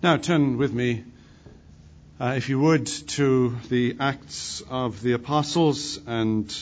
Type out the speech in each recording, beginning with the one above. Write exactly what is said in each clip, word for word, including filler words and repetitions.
Now turn with me, uh, if you would, to the Acts of the Apostles. And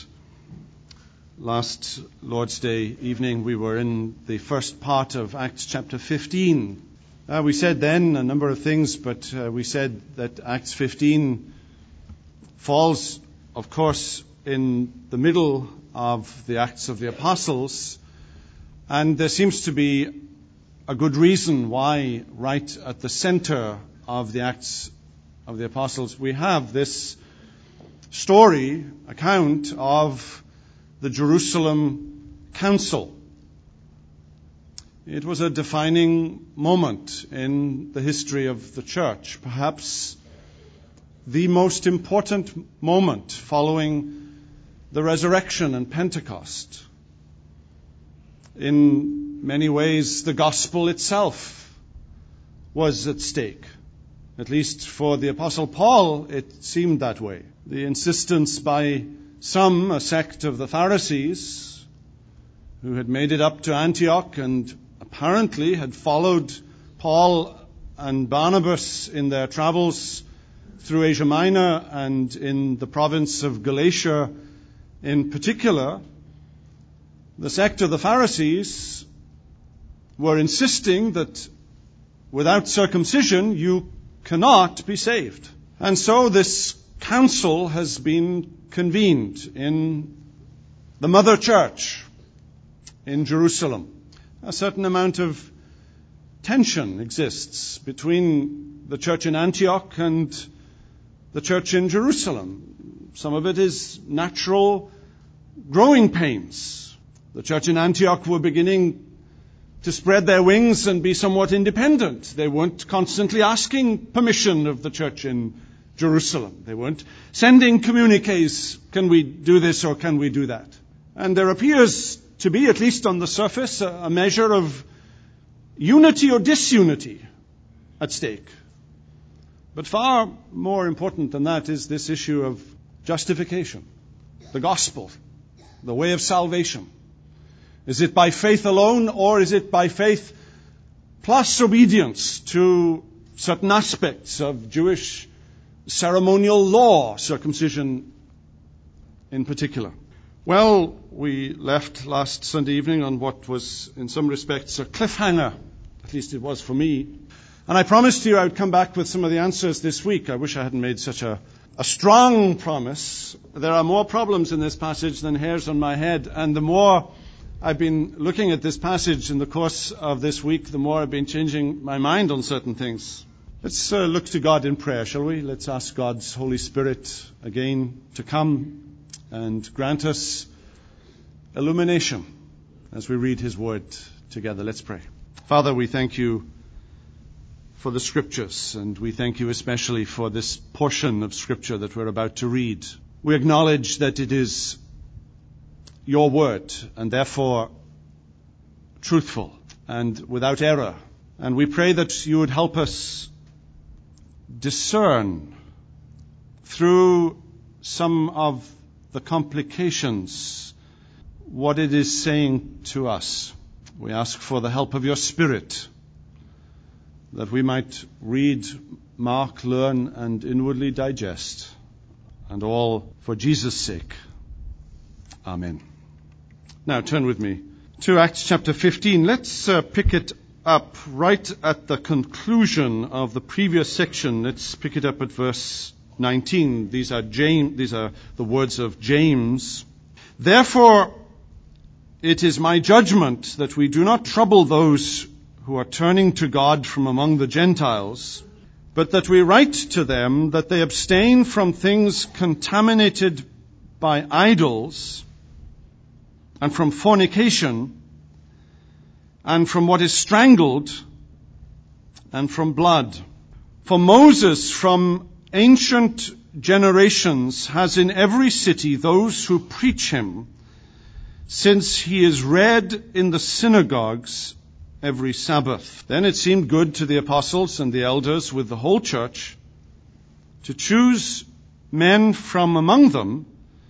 last Lord's Day evening we were in the first part of Acts chapter fifteen. Uh, we said then a number of things, but uh, we said that Acts fifteen falls, of course, in the middle of the Acts of the Apostles, and there seems to be a good reason why right at the center of the Acts of the Apostles we have this story, account of the Jerusalem Council. It was a defining moment in the history of the church, perhaps the most important moment following the resurrection and Pentecost. In many ways, the gospel itself was at stake. At least for the Apostle Paul, it seemed that way. The insistence by some, a sect of the Pharisees, who had made it up to Antioch and apparently had followed Paul and Barnabas in their travels through Asia Minor and in the province of Galatia in particular, the sect of the Pharisees were insisting that without circumcision you cannot be saved. And so this council has been convened in the mother church in Jerusalem. A certain amount of tension exists between the church in Antioch and the church in Jerusalem. Some of it is natural growing pains. The church in Antioch were beginning to spread their wings and be somewhat independent. They weren't constantly asking permission of the church in Jerusalem. They weren't sending communiques, can we do this or can we do that? And there appears to be, at least on the surface, a measure of unity or disunity at stake. But far more important than that is this issue of justification, the gospel, the way of salvation. Is it by faith alone, or is it by faith plus obedience to certain aspects of Jewish ceremonial law, circumcision in particular? Well, we left last Sunday evening on what was, in some respects, a cliffhanger. At least it was for me. And I promised you I would come back with some of the answers this week. I wish I hadn't made such a, a strong promise. There are more problems in this passage than hairs on my head, and the more I've been looking at this passage in the course of this week, the more I've been changing my mind on certain things. Let's uh, look to God in prayer, shall we? Let's ask God's Holy Spirit again to come and grant us illumination as we read His Word together. Let's pray. Father, we thank you for the Scriptures, and we thank you especially for this portion of Scripture that we're about to read. We acknowledge that it is your word, and therefore truthful and without error. And we pray that you would help us discern through some of the complications what it is saying to us. We ask for the help of your Spirit, that we might read, mark, learn, and inwardly digest, and all for Jesus' sake. Amen. Now turn with me to Acts chapter fifteen. Let's uh, pick it up right at the conclusion of the previous section. Let's pick it up at verse nineteen. These are James, these are the words of James. Therefore, it is my judgment that we do not trouble those who are turning to God from among the Gentiles, but that we write to them that they abstain from things contaminated by idols, and from fornication, and from what is strangled, and from blood. For Moses from ancient generations has in every city those who preach him, since he is read in the synagogues every Sabbath. Then it seemed good to the apostles and the elders with the whole church to choose men from among them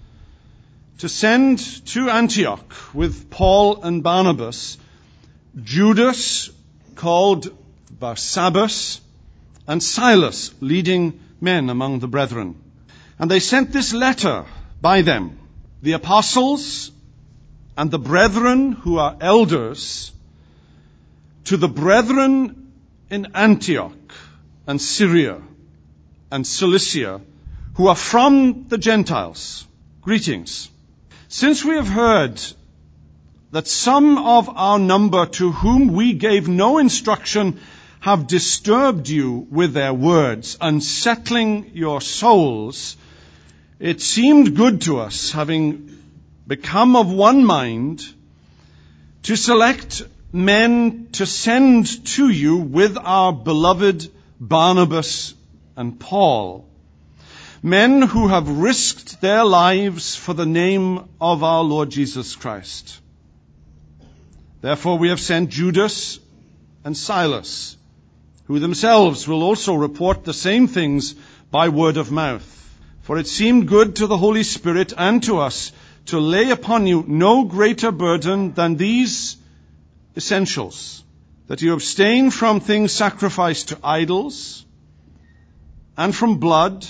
to send to Antioch with Paul and Barnabas Judas, called Barsabbas, and Silas, leading men among the brethren. And they sent this letter by them, the apostles and the brethren who are elders, to the brethren in Antioch and Syria and Cilicia, who are from the Gentiles. Greetings. Since we have heard that some of our number to whom we gave no instruction have disturbed you with their words, unsettling your souls, it seemed good to us, having become of one mind, to select men to send to you with our beloved Barnabas and Paul, men who have risked their lives for the name of our Lord Jesus Christ. Therefore we have sent Judas and Silas, who themselves will also report the same things by word of mouth. For it seemed good to the Holy Spirit and to us to lay upon you no greater burden than these essentials, that you abstain from things sacrificed to idols, and from blood,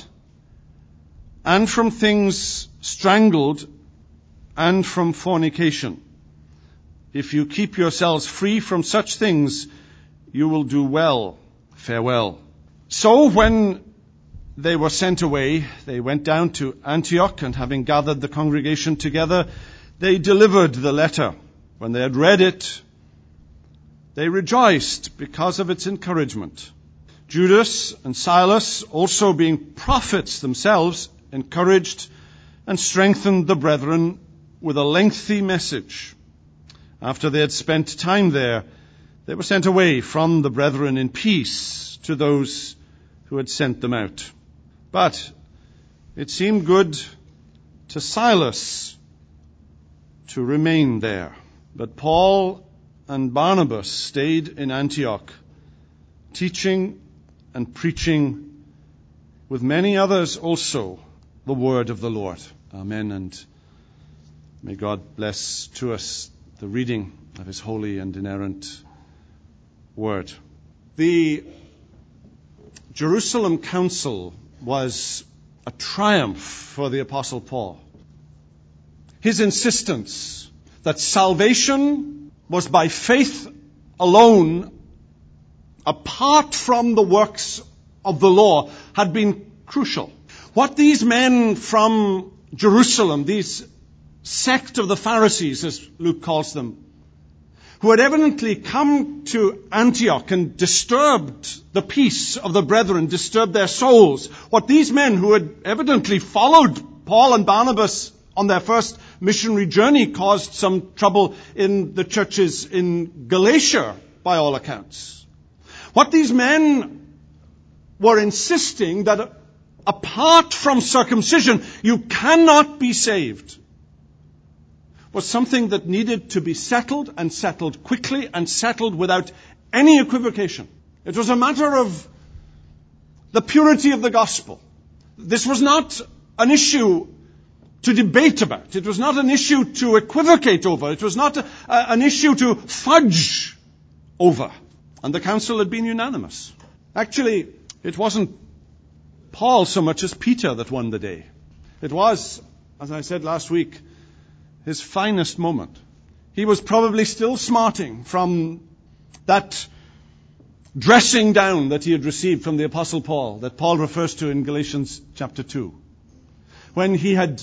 and from things strangled, and from fornication. If you keep yourselves free from such things, you will do well. Farewell. So when they were sent away, they went down to Antioch, and having gathered the congregation together, they delivered the letter. When they had read it, they rejoiced because of its encouragement. Judas and Silas, also being prophets themselves, encouraged and strengthened the brethren with a lengthy message. After they had spent time there, they were sent away from the brethren in peace to those who had sent them out. But it seemed good to Silas to remain there. But Paul and Barnabas stayed in Antioch, teaching and preaching with many others also the word of the Lord. Amen. And may God bless to us the reading of his holy and inerrant word. The Jerusalem Council was a triumph for the Apostle Paul. His insistence that salvation was by faith alone, apart from the works of the law, had been crucial. What these men from Jerusalem, these sect of the Pharisees, as Luke calls them, who had evidently come to Antioch and disturbed the peace of the brethren, disturbed their souls. What these men who had evidently followed Paul and Barnabas on their first missionary journey caused some trouble in the churches in Galatia, by all accounts. What these men were insisting that apart from circumcision, you cannot be saved, was something that needed to be settled, and settled quickly, and settled without any equivocation. It was a matter of the purity of the gospel. This was not an issue to debate about. It was not an issue to equivocate over. It was not a, a, an issue to fudge over. And the council had been unanimous. Actually, it wasn't Paul so much as Peter that won the day. It was, as I said last week, his finest moment. He was probably still smarting from that dressing down that he had received from the Apostle Paul, that Paul refers to in Galatians chapter two. When he had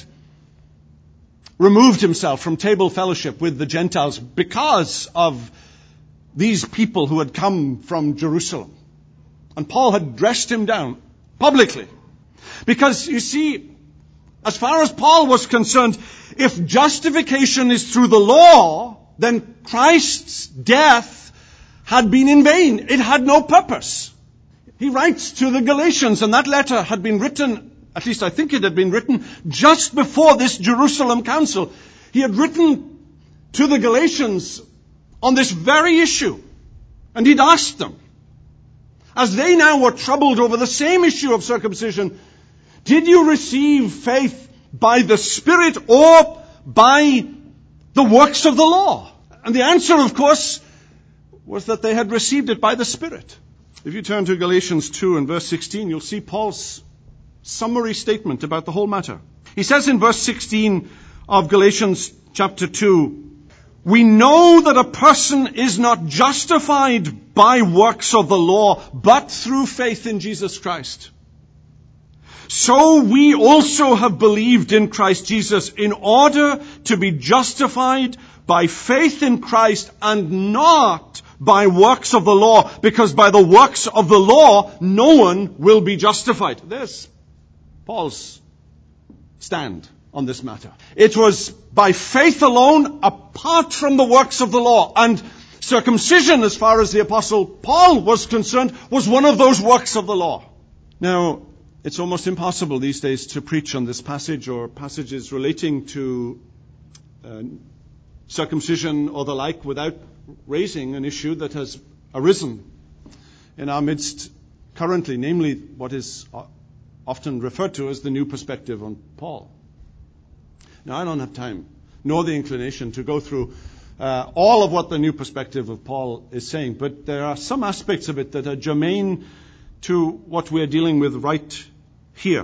removed himself from table fellowship with the Gentiles because of these people who had come from Jerusalem. And Paul had dressed him down publicly. Because, you see, as far as Paul was concerned, if justification is through the law, then Christ's death had been in vain. It had no purpose. He writes to the Galatians, and that letter had been written, at least I think it had been written, just before this Jerusalem council. He had written to the Galatians on this very issue. And he'd asked them, as they now were troubled over the same issue of circumcision, did you receive faith by the Spirit or by the works of the law? And the answer, of course, was that they had received it by the Spirit. If you turn to Galatians two and verse sixteen, you'll see Paul's summary statement about the whole matter. He says in verse sixteen of Galatians chapter two, "We know that a person is not justified by works of the law, but through faith in Jesus Christ. So we also have believed in Christ Jesus in order to be justified by faith in Christ and not by works of the law, because by the works of the law no one will be justified." There's Paul's stand on this matter. It was by faith alone, apart from the works of the law. And circumcision, as far as the Apostle Paul was concerned, was one of those works of the law. Now, it's almost impossible these days to preach on this passage or passages relating to uh, circumcision or the like without raising an issue that has arisen in our midst currently, namely what is often referred to as the new perspective on Paul. Now, I don't have time, nor the inclination, to go through uh, all of what the new perspective of Paul is saying, but there are some aspects of it that are germane to what we're dealing with right here.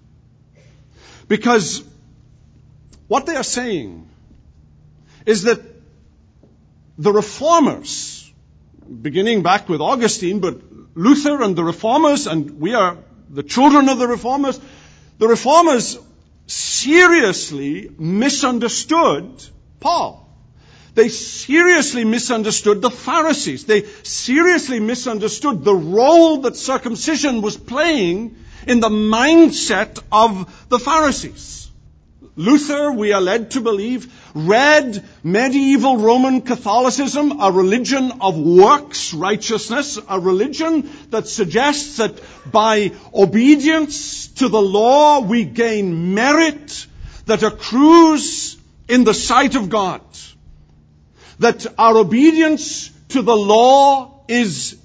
Because what they are saying is that the reformers, beginning back with Augustine, but Luther and the reformers, and we are the children of the reformers, the reformers seriously misunderstood Paul. They seriously misunderstood the Pharisees. They seriously misunderstood the role that circumcision was playing in the mindset of the Pharisees. Luther, we are led to believe, read medieval Roman Catholicism, a religion of works righteousness, a religion that suggests that by obedience to the law we gain merit that accrues in the sight of God. That our obedience to the law is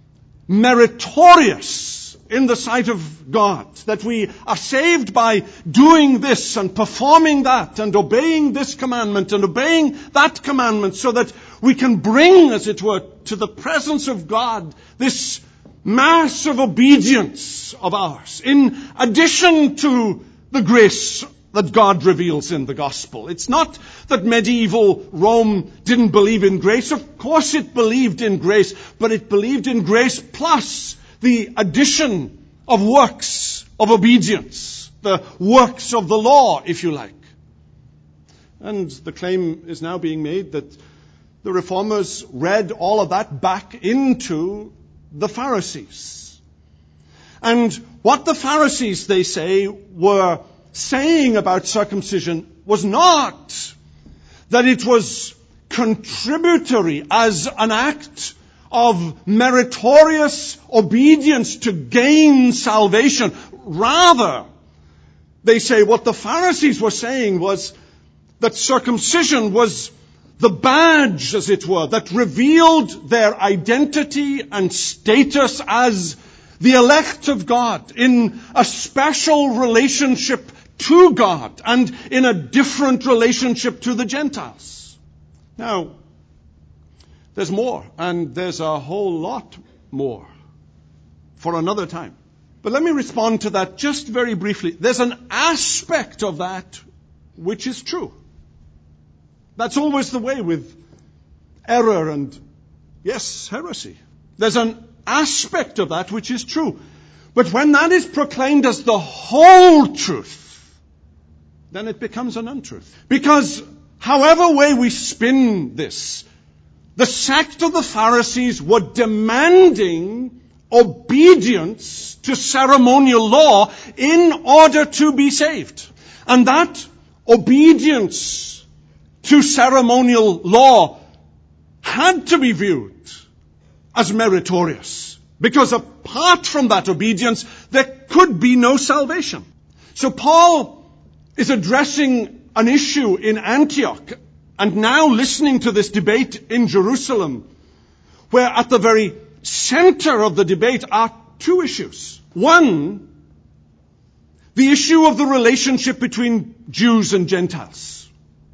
meritorious in the sight of God. That we are saved by doing this and performing that and obeying this commandment and obeying that commandment, so that we can bring, as it were, to the presence of God this mass of obedience of ours, in addition to the grace that God reveals in the gospel. It's not that medieval Rome didn't believe in grace. Of course it believed in grace, but it believed in grace plus the addition of works of obedience, the works of the law, if you like. And the claim is now being made that the reformers read all of that back into the Pharisees. And what the Pharisees, they say, were saying about circumcision was not that it was contributory as an act of meritorious obedience to gain salvation. Rather, they say what the Pharisees were saying was that circumcision was the badge, as it were, that revealed their identity and status as the elect of God in a special relationship to God and in a different relationship to the Gentiles. Now, there's more, and there's a whole lot more for another time. But let me respond to that just very briefly. There's an aspect of that which is true. That's always the way with error and, yes, heresy. There's an aspect of that which is true. But when that is proclaimed as the whole truth, then it becomes an untruth. Because however way we spin this, the sect of the Pharisees were demanding obedience to ceremonial law in order to be saved. And that obedience to ceremonial law had to be viewed as meritorious. Because apart from that obedience, there could be no salvation. So Paul is addressing an issue in Antioch, and now listening to this debate in Jerusalem, where at the very center of the debate are two issues. One, the issue of the relationship between Jews and Gentiles.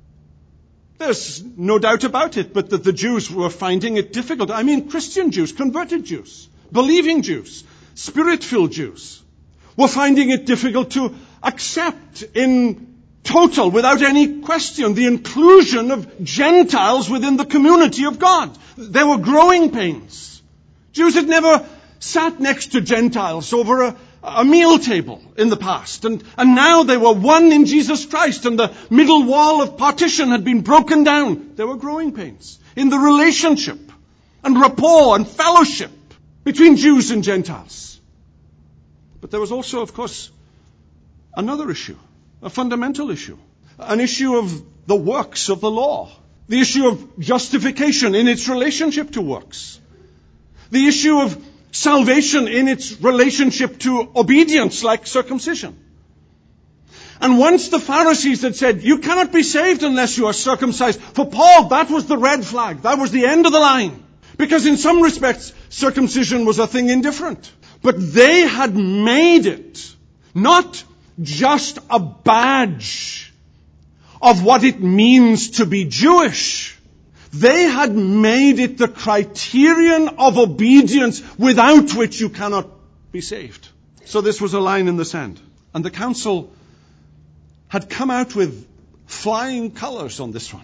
There's no doubt about it, but that the Jews were finding it difficult. I mean, Christian Jews, converted Jews, believing Jews, Spirit-filled Jews, were finding it difficult to accept in total, without any question, the inclusion of Gentiles within the community of God. There were growing pains. Jews had never sat next to Gentiles over a, a meal table in the past, and, and now they were one in Jesus Christ, and the middle wall of partition had been broken down. There were growing pains in the relationship and rapport and fellowship between Jews and Gentiles. But there was also, of course, another issue, a fundamental issue, an issue of the works of the law, the issue of justification in its relationship to works, the issue of salvation in its relationship to obedience like circumcision. And once the Pharisees had said, you cannot be saved unless you are circumcised, for Paul, that was the red flag. That was the end of the line. Because in some respects, circumcision was a thing indifferent. But they had made it not just a badge of what it means to be Jewish. They had made it the criterion of obedience without which you cannot be saved. So this was a line in the sand. And the council had come out with flying colors on this one.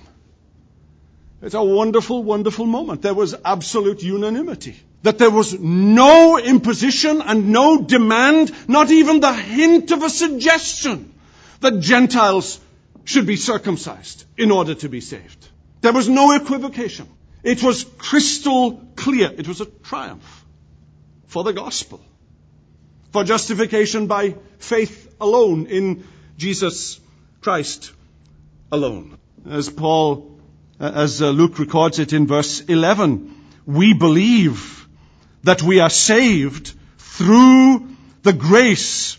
It's a wonderful, wonderful moment. There was absolute unanimity. That there was no imposition and no demand, not even the hint of a suggestion that Gentiles should be circumcised in order to be saved. There was no equivocation. It was crystal clear. It was a triumph for the gospel, for justification by faith alone in Jesus Christ alone. As Paul, as Luke records it in verse eleven, we believe that we are saved through the grace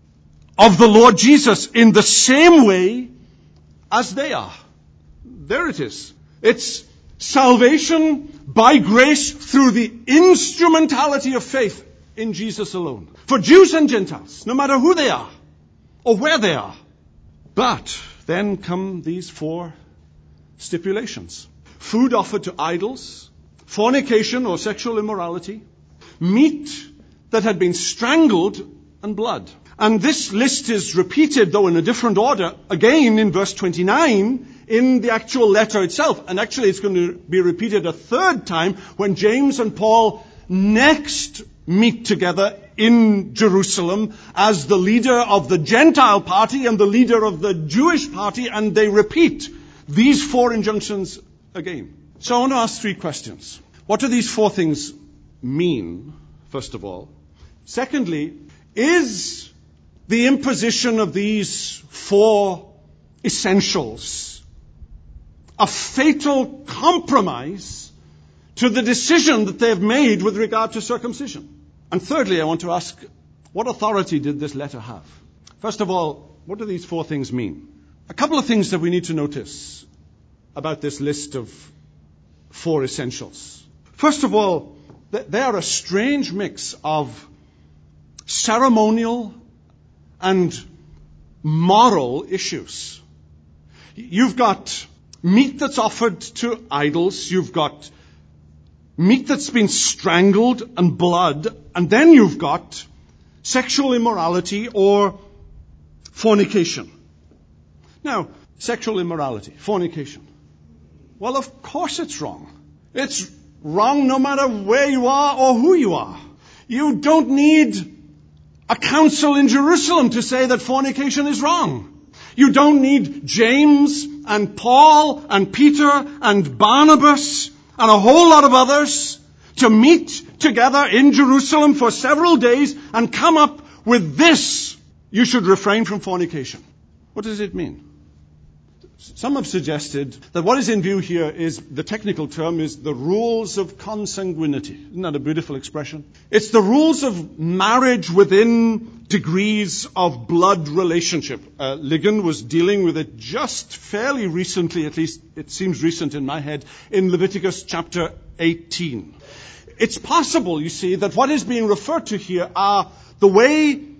of the Lord Jesus in the same way as they are. There it is. It's salvation by grace through the instrumentality of faith in Jesus alone. For Jews and Gentiles, no matter who they are or where they are. But then come these four stipulations. Food offered to idols, fornication or sexual immorality, meat that had been strangled, and blood. And this list is repeated, though in a different order, again in verse twenty-nine in the actual letter itself. And actually it's going to be repeated a third time when James and Paul next meet together in Jerusalem as the leader of the Gentile party and the leader of the Jewish party, and they repeat these four injunctions again. So I want to ask three questions. What do these four things mean, first of all? Secondly, is the imposition of these four essentials a fatal compromise to the decision that they have made with regard to circumcision? And thirdly, I want to ask, what authority did this letter have? First of all, what do these four things mean? A couple of things that we need to notice about this list of four essentials. First of all, they are a strange mix of ceremonial and moral issues. You've got meat that's offered to idols, you've got meat that's been strangled and blood, and then you've got sexual immorality or fornication. Now, sexual immorality, fornication. Well, of course it's wrong. It's wrong no matter where you are or who you are. You don't need a council in Jerusalem to say that fornication is wrong. You don't need James and Paul and Peter and Barnabas and a whole lot of others to meet together in Jerusalem for several days and come up with this: you should refrain from fornication. What does it mean? Some have suggested that what is in view here is, the technical term is the rules of consanguinity. Isn't that a beautiful expression? It's the rules of marriage within degrees of blood relationship. Uh, Ligon was dealing with it just fairly recently, at least it seems recent in my head, in Leviticus chapter eighteen. It's possible, you see, that what is being referred to here are the way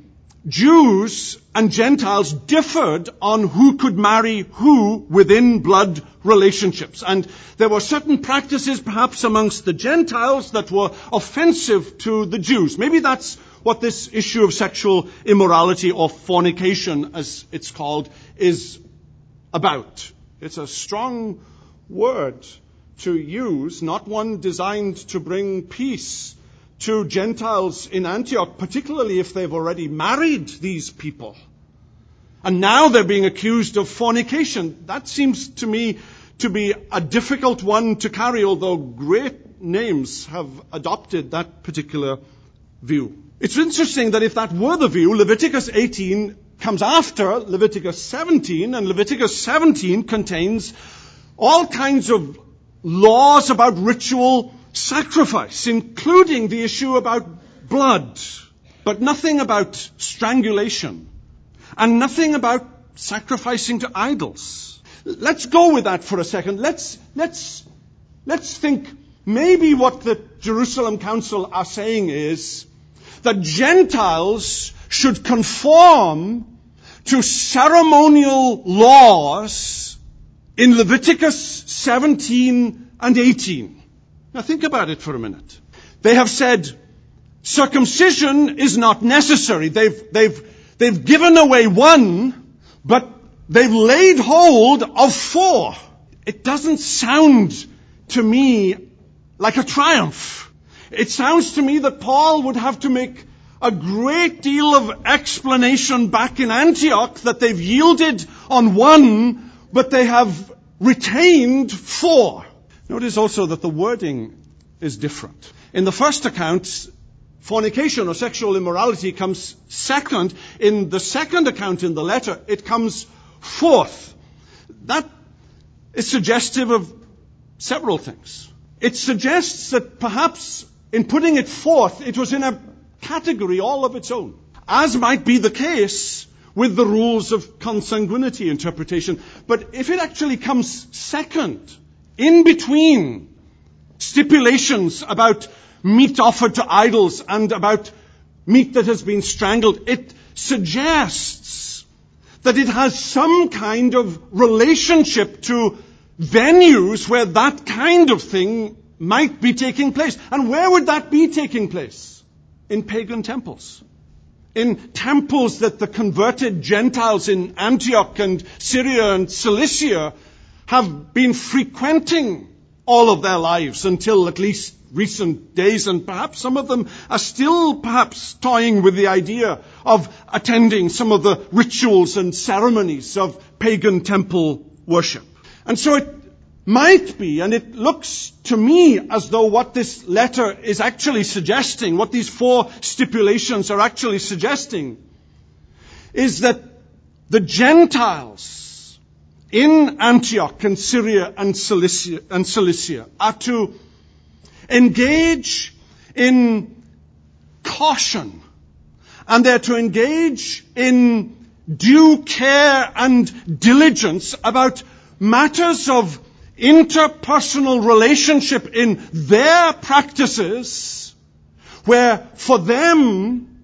Jews and Gentiles differed on who could marry who within blood relationships. And there were certain practices perhaps amongst the Gentiles that were offensive to the Jews. Maybe that's what this issue of sexual immorality or fornication, as it's called, is about. It's a strong word to use, not one designed to bring peace to Gentiles in Antioch, particularly if they've already married these people. And now they're being accused of fornication. That seems to me to be a difficult one to carry, although great names have adopted that particular view. It's interesting that if that were the view, Leviticus eighteen comes after Leviticus seventeen, and Leviticus seventeen contains all kinds of laws about ritual sacrifice, including the issue about blood, but nothing about strangulation, and nothing about sacrificing to idols. Let's go with that for a second. Let's, let's, let's think maybe what the Jerusalem Council are saying is that Gentiles should conform to ceremonial laws in Leviticus seventeen and eighteen. Now think about it for a minute. They have said circumcision is not necessary. They've, they've, they've given away one, but they've laid hold of four. It doesn't sound to me like a triumph. It sounds to me that Paul would have to make a great deal of explanation back in Antioch that they've yielded on one, but they have retained four. Notice also that the wording is different. In the first account, fornication or sexual immorality comes second. In the second account in the letter, it comes fourth. That is suggestive of several things. It suggests that perhaps in putting it fourth, it was in a category all of its own, as might be the case with the rules of consanguinity interpretation. But if it actually comes second, in between stipulations about meat offered to idols and about meat that has been strangled, it suggests that it has some kind of relationship to venues where that kind of thing might be taking place. And where would that be taking place? In pagan temples. In temples that the converted Gentiles in Antioch and Syria and Cilicia have been frequenting all of their lives until at least recent days, and perhaps some of them are still perhaps toying with the idea of attending some of the rituals and ceremonies of pagan temple worship. And so it might be, and it looks to me as though what this letter is actually suggesting, what these four stipulations are actually suggesting, is that the Gentiles in Antioch and Syria and Cilicia, and Cilicia are to engage in caution, and they're to engage in due care and diligence about matters of interpersonal relationship in their practices, where for them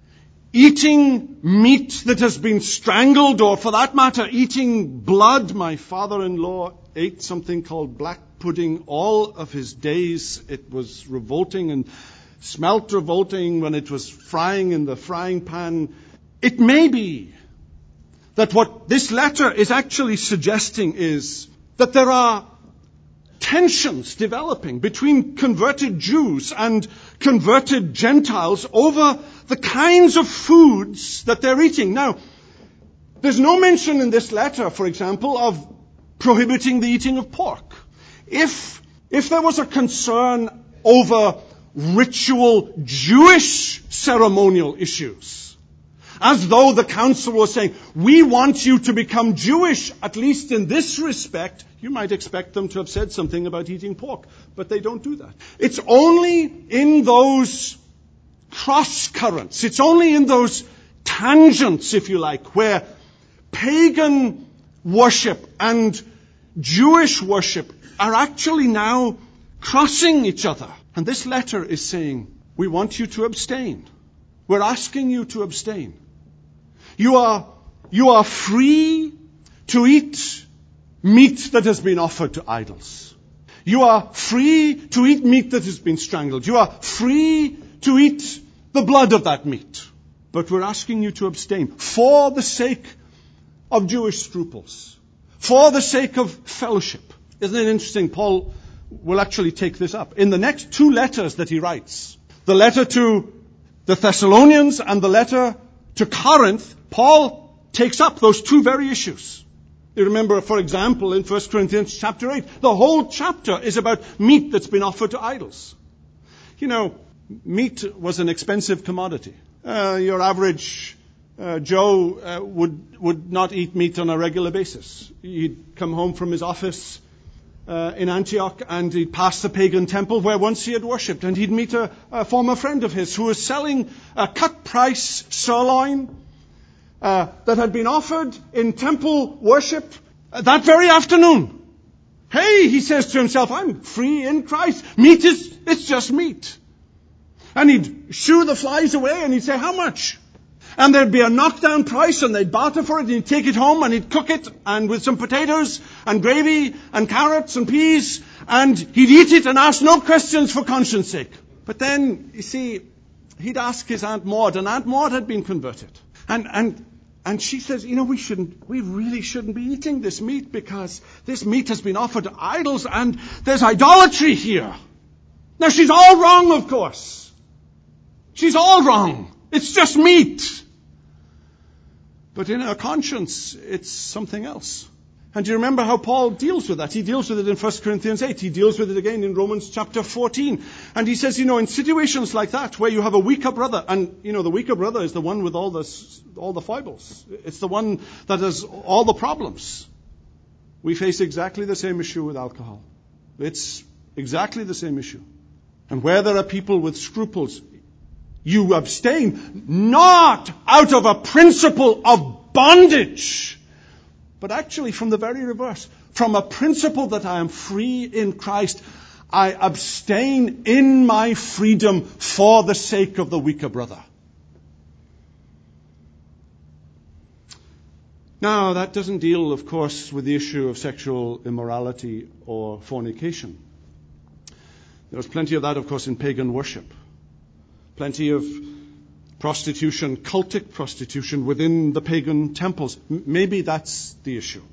eating meat that has been strangled, or for that matter eating blood, my father-in-law ate something called black pudding all of his days. It was revolting and smelt revolting when it was frying in the frying pan. It may be that what this letter is actually suggesting is that there are tensions developing between converted Jews and converted Gentiles over the kinds of foods that they're eating. Now, there's no mention in this letter, for example, of prohibiting the eating of pork. If, if there was a concern over ritual Jewish ceremonial issues, as though the council was saying, we want you to become Jewish, at least in this respect, you might expect them to have said something about eating pork, but they don't do that. It's only in those cross currents, it's only in those tangents, if you like, where pagan worship and Jewish worship are actually now crossing each other. And this letter is saying, we want you to abstain. We're asking you to abstain. You are, you are free to eat meat that has been offered to idols. You are free to eat meat that has been strangled. You are free to eat the blood of that meat. But we're asking you to abstain for the sake of Jewish scruples, for the sake of fellowship. Isn't it interesting? Paul will actually take this up. In the next two letters that he writes, the letter to the Thessalonians and the letter to Corinth, Paul takes up those two very issues. You remember, for example, in First Corinthians chapter eight, the whole chapter is about meat that's been offered to idols. You know, meat was an expensive commodity. Uh, your average uh, Joe uh, would would not eat meat on a regular basis. He'd come home from his office uh, in Antioch and he'd pass the pagan temple where once he had worshipped, and he'd meet a, a former friend of his who was selling a cut-price sirloin uh, that had been offered in temple worship that very afternoon. Hey, he says to himself, I'm free in Christ. Meat is, it's just meat. And he'd shoo the flies away and he'd say, how much? And there'd be a knockdown price and they'd barter for it and he'd take it home and he'd cook it and with some potatoes and gravy and carrots and peas, and he'd eat it and ask no questions for conscience sake. But then, you see, he'd ask his Aunt Maud, and Aunt Maud had been converted. And, and, and she says, you know, we shouldn't, we really shouldn't be eating this meat because this meat has been offered to idols and there's idolatry here. Now she's all wrong, of course. She's all wrong. It's just meat. But in her conscience, it's something else. And do you remember how Paul deals with that? He deals with it in First Corinthians eight. He deals with it again in Romans chapter fourteen. And he says, you know, in situations like that, where you have a weaker brother, and, you know, the weaker brother is the one with all the, all the foibles. It's the one that has all the problems. We face exactly the same issue with alcohol. It's exactly the same issue. And where there are people with scruples, you abstain, not out of a principle of bondage, but actually from the very reverse. From a principle that I am free in Christ, I abstain in my freedom for the sake of the weaker brother. Now, that doesn't deal, of course, with the issue of sexual immorality or fornication. There was plenty of that, of course, in pagan worship. Plenty of prostitution, cultic prostitution within the pagan temples. M- maybe that's the issue.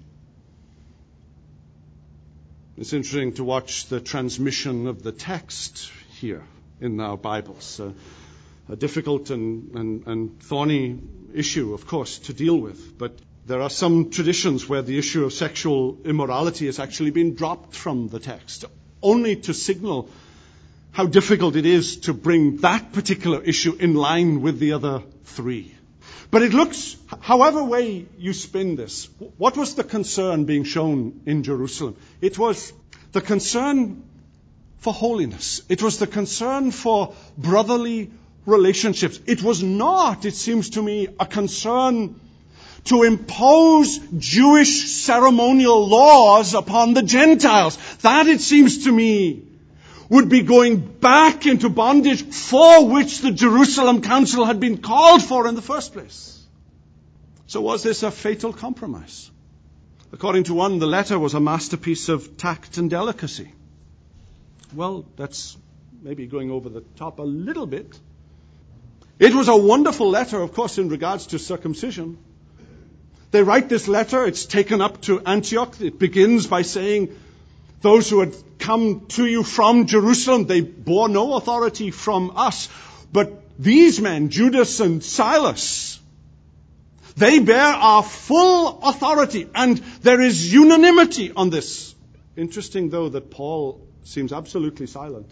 It's interesting to watch the transmission of the text here in our Bibles. Uh, a difficult and, and, and thorny issue, of course, to deal with. But there are some traditions where the issue of sexual immorality has actually been dropped from the text, only to signal how difficult it is to bring that particular issue in line with the other three. But it looks, however way you spin this, what was the concern being shown in Jerusalem? It was the concern for holiness. It was the concern for brotherly relationships. It was not, it seems to me, a concern to impose Jewish ceremonial laws upon the Gentiles. That, it seems to me, would be going back into bondage for which the Jerusalem Council had been called for in the first place. So was this a fatal compromise? According to one, the letter was a masterpiece of tact and delicacy. Well, that's maybe going over the top a little bit. It was a wonderful letter, of course, in regards to circumcision. They write this letter, it's taken up to Antioch. It begins by saying, those who had come to you from Jerusalem, they bore no authority from us. But these men, Judas and Silas, they bear our full authority. And there is unanimity on this. Interesting, though, that Paul seems absolutely silent.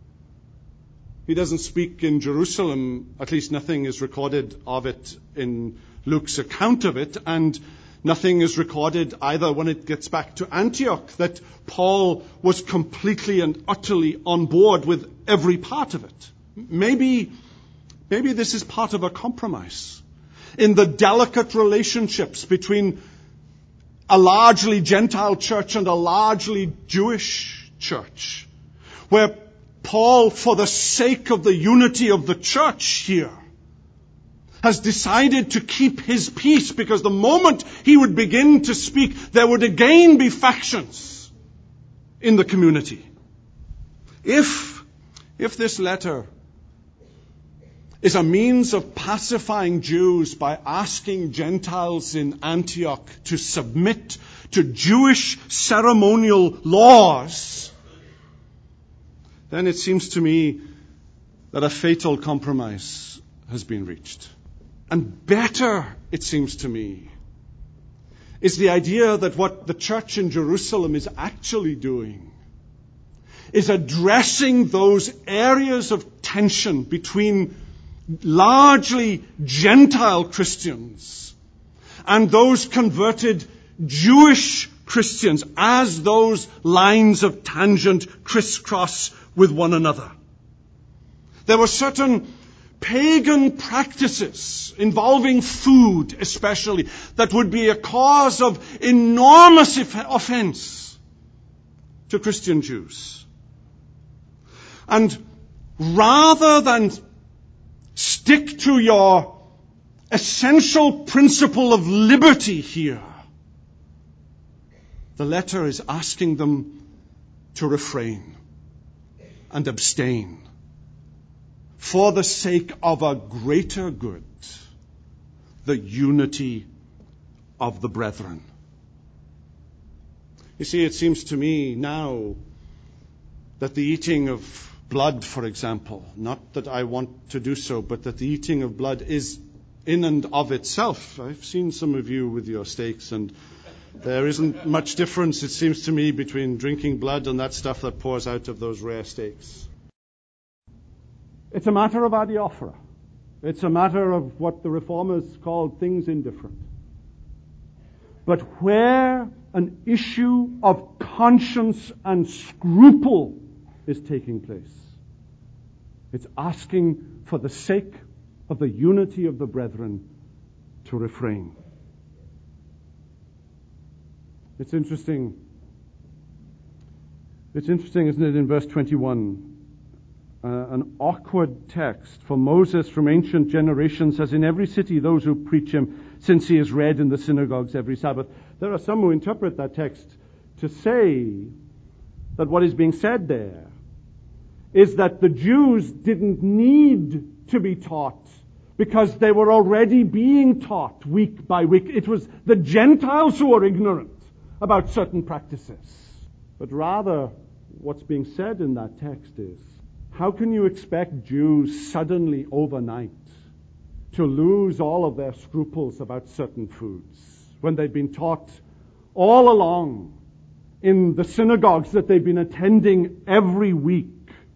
He doesn't speak in Jerusalem. At least nothing is recorded of it in Luke's account of it. And nothing is recorded either when it gets back to Antioch that Paul was completely and utterly on board with every part of it. Maybe, maybe this is part of a compromise in the delicate relationships between a largely Gentile church and a largely Jewish church, where Paul, for the sake of the unity of the church here, has decided to keep his peace, because the moment he would begin to speak, there would again be factions in the community. If, if this letter is a means of pacifying Jews by asking Gentiles in Antioch to submit to Jewish ceremonial laws, then it seems to me that a fatal compromise has been reached. And better, it seems to me, is the idea that what the church in Jerusalem is actually doing is addressing those areas of tension between largely Gentile Christians and those converted Jewish Christians as those lines of tangent crisscross with one another. There were certain pagan practices involving food especially that would be a cause of enormous offense to Christian Jews. And rather than stick to your essential principle of liberty here, the letter is asking them to refrain and abstain for the sake of a greater good, the unity of the brethren. You see, it seems to me now that the eating of blood, for example, not that I want to do so, but that the eating of blood is in and of itself. I've seen some of you with your steaks, and there isn't much difference, it seems to me, between drinking blood and that stuff that pours out of those rare steaks. It's a matter of adiaphora. It's a matter of what the Reformers called things indifferent. But where an issue of conscience and scruple is taking place, it's asking for the sake of the unity of the brethren to refrain. It's interesting. It's interesting, isn't it, in verse twenty-one? Uh, an awkward text. For Moses from ancient generations has in every city those who preach him, since he is read in the synagogues every Sabbath. There are some who interpret that text to say that what is being said there is that the Jews didn't need to be taught because they were already being taught week by week. It was the Gentiles who were ignorant about certain practices. But rather, what's being said in that text is, how can you expect Jews suddenly overnight to lose all of their scruples about certain foods when they've been taught all along in the synagogues that they've been attending every week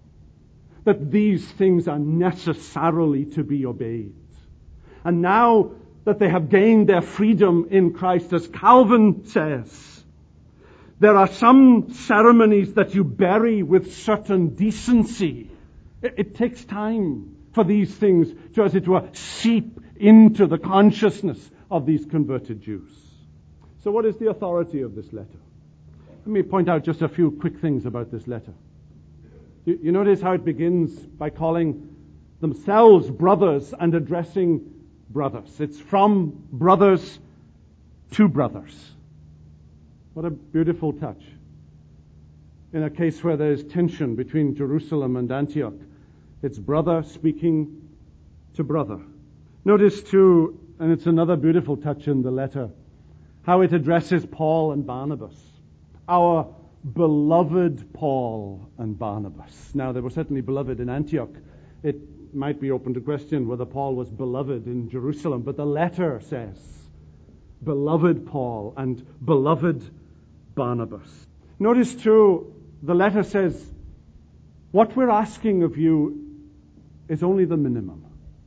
that these things are necessarily to be obeyed? And now that they have gained their freedom in Christ, as Calvin says, there are some ceremonies that you bury with certain decency. It, it takes time for these things to, as it were, seep into the consciousness of these converted Jews. So what is the authority of this letter? Let me point out just a few quick things about this letter. You, you notice how it begins by calling themselves brothers and addressing brothers. It's from brothers to brothers. What a beautiful touch. In a case where there's tension between Jerusalem and Antioch, it's brother speaking to brother. Notice too, and it's another beautiful touch in the letter, how it addresses Paul and Barnabas. Our beloved Paul and Barnabas. Now, they were certainly beloved in Antioch. It might be open to question whether Paul was beloved in Jerusalem, but the letter says, beloved Paul and beloved Barnabas. Notice too, the letter says, what we're asking of you is only the minimum.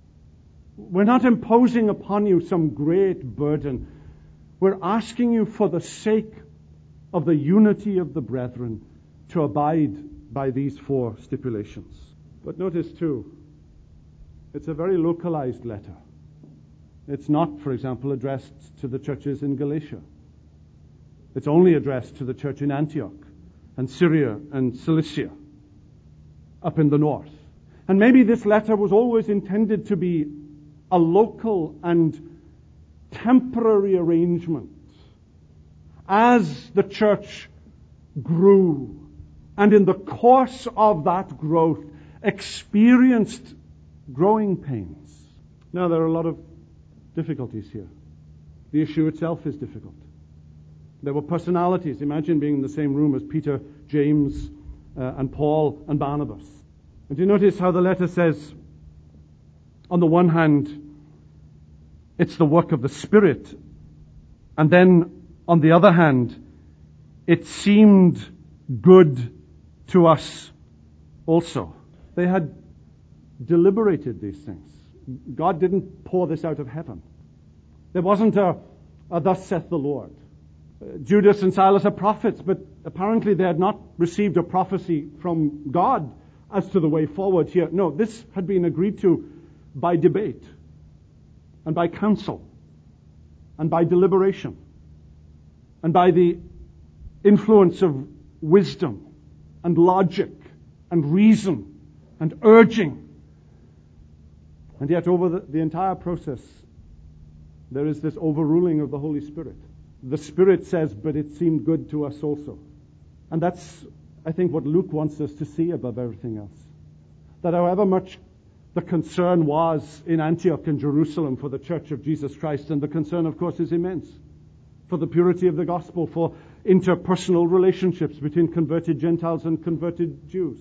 We're not imposing upon you some great burden. We're asking you for the sake of the unity of the brethren to abide by these four stipulations. But notice too, it's a very localized letter. It's not, for example, addressed to the churches in Galatia. It's only addressed to the church in Antioch and Syria and Cilicia up in the north. And maybe this letter was always intended to be a local and temporary arrangement as the church grew, and in the course of that growth experienced growing pains. Now, there are a lot of difficulties here. The issue itself is difficult. There were personalities. Imagine being in the same room as Peter, James, uh, and Paul and Barnabas. And you notice how the letter says, on the one hand, it's the work of the Spirit, and then on the other hand, it seemed good to us also. They had deliberated these things. God didn't pour this out of heaven. There wasn't a, a thus saith the Lord. Uh, Judas and Silas are prophets, but apparently they had not received a prophecy from God as to the way forward here. No, this had been agreed to by debate and by counsel and by deliberation and by the influence of wisdom and logic and reason and urging. And yet over the, the entire process, there is this overruling of the Holy Spirit. The Spirit says, but it seemed good to us also. And that's, I think, what Luke wants us to see above everything else. That however much the concern was in Antioch and Jerusalem for the Church of Jesus Christ, and the concern, of course, is immense, for the purity of the gospel, for interpersonal relationships between converted Gentiles and converted Jews.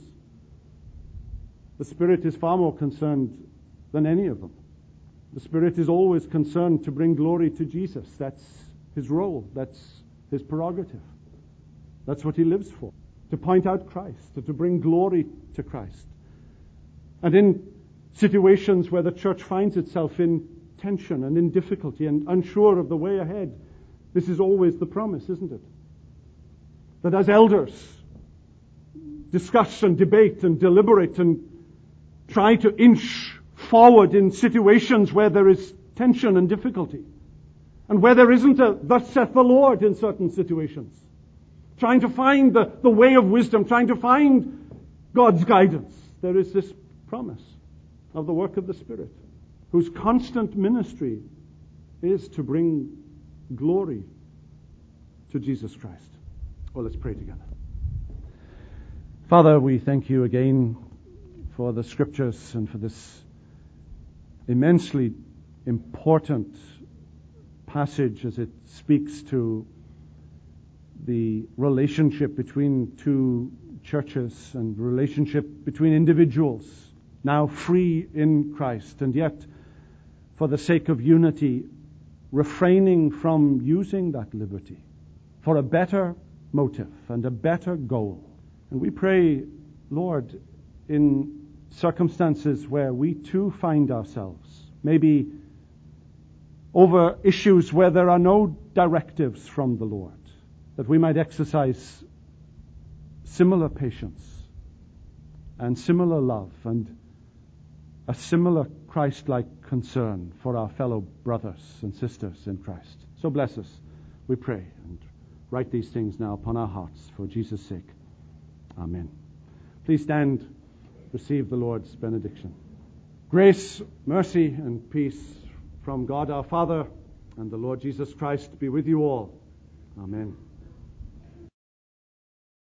The Spirit is far more concerned than any of them. The Spirit is always concerned to bring glory to Jesus. That's His role. That's His prerogative. That's what He lives for. To point out Christ, to bring glory to Christ. And in situations where the church finds itself in tension and in difficulty and unsure of the way ahead, this is always the promise, isn't it? That as elders discuss and debate and deliberate and try to inch forward in situations where there is tension and difficulty, and where there isn't a thus saith the Lord in certain situations, trying to find the, the way of wisdom, trying to find God's guidance, there is this promise of the work of the Spirit, whose constant ministry is to bring glory to Jesus Christ. Well, let's pray together. Father, we thank you again for the Scriptures and for this immensely important passage as it speaks to the relationship between two churches and relationship between individuals now free in Christ, and yet for the sake of unity refraining from using that liberty for a better motive and a better goal. And we pray, Lord, in circumstances where we too find ourselves, maybe over issues where there are no directives from the Lord, that we might exercise similar patience and similar love and a similar Christ-like concern for our fellow brothers and sisters in Christ. So bless us, we pray, and write these things now upon our hearts for Jesus' sake. Amen. Please stand, receive the Lord's benediction. Grace, mercy, and peace from God our Father and the Lord Jesus Christ be with you all. Amen.